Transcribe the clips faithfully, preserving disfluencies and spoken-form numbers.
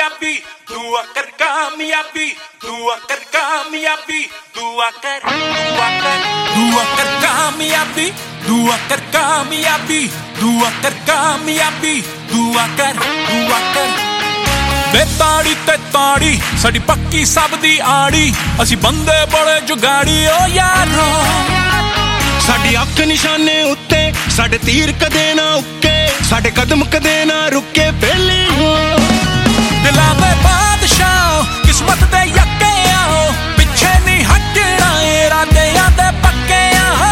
कामयाबी दुआ कर कामयाबी दुआ कर कामयाबी दुआ कर दुआ कर दुआ कर कामयाबी दुआ कर कामयाबी दुआ कर कामयाबी दुआ कर दुआ कर वे ताड़ी ते ताड़ी साडी पक्की सब दी आड़ी असी बंदे बड़े जुगाड़ी ओ यारो साडी अख निशाने उत्ते साडे तीर कदे ना उक्के साडे कदम कदे ना रुके बेली हो दिलां दे बादशाह किस्मत दे यक्के आओ पिछे नहीं हटना इरादियां दे पक्के आओ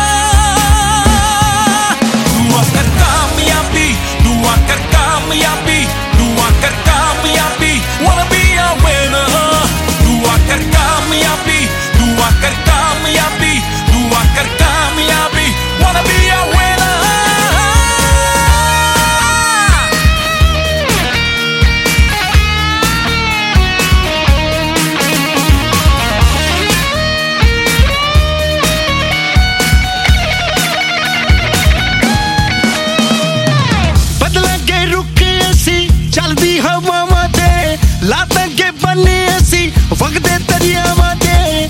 दुआ कर कामयाबी दुआ कर कामयाबी दुआ कर कामयाबी wanna be a winner दुआ कर कामयाबी दुआ कर कामयाबी दुआ कर कामयाबी wanna be a winner चलदी हवावां ते लातांगे बन्ने असी वगदे दरियावां ते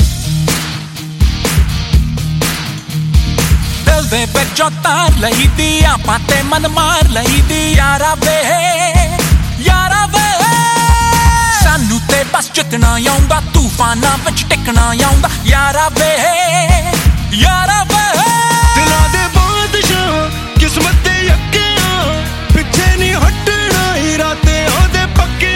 दिल दे विचों तार लई दी आपां ते मन मार लई दी यारा वे यारा वे सानू ते बस जितना आउंदा तूफानां विच टिकना आउंदा यारा वे यारा वे दिलां दे बादशाह किस्मत दे यक्के पिछे नहीं हटना इरादे ओदे पक्के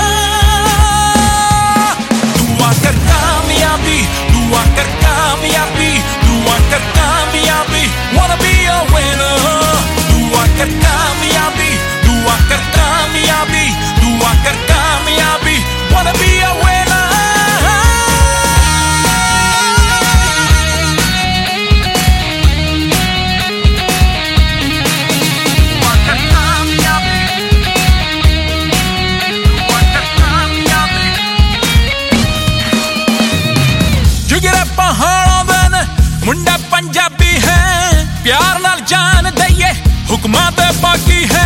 दुआ कर कामयाबी दुआ कर कामयाबी दुआ कर कामयाबी wanna be a winner दुआ कर कामयाबी दुआ कर कामयाबी दुआ कर कामयाबी wanna be a winner मुंडा पंजाबी है प्यार नाल जान दईए हुक्मां ते बाकी है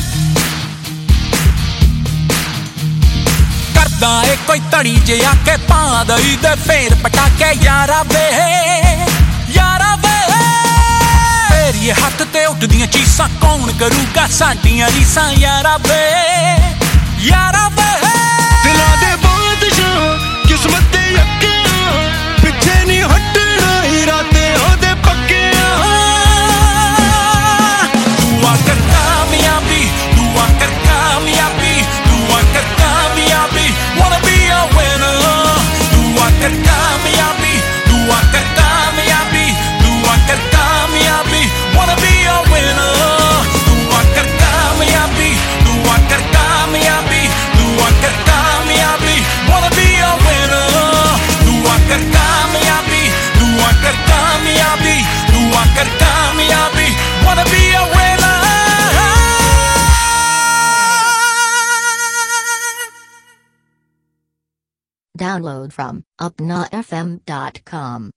करदा ए कोई तड़ी जे आके पा दई दे फेर पटाके यारा वे यारा वे फेर ये हाथ ते उठदियां चीसां कौन करूगा साडियां रीसां यारा वे यारा वे दिलां दे बादशाह किस्मत दे यक्के पिछे नहीं हटना इरादे ओदे पक्के दुआ कर कामयाबी दुआ कर कामयाबी दुआ कर कामयाबी wanna be a winner दुआ कर कामयाबी दुआ कर कामयाबी दुआ कर कामयाबी wanna be a winner दुआ कर कामयाबी दुआ कर कामयाबी दुआ कर कामयाबी wanna be a winner दुआ कर कामयाबी दुआ कर कामयाबी दुआ कर कामयाबी wanna be a winner Download from upna f m dot com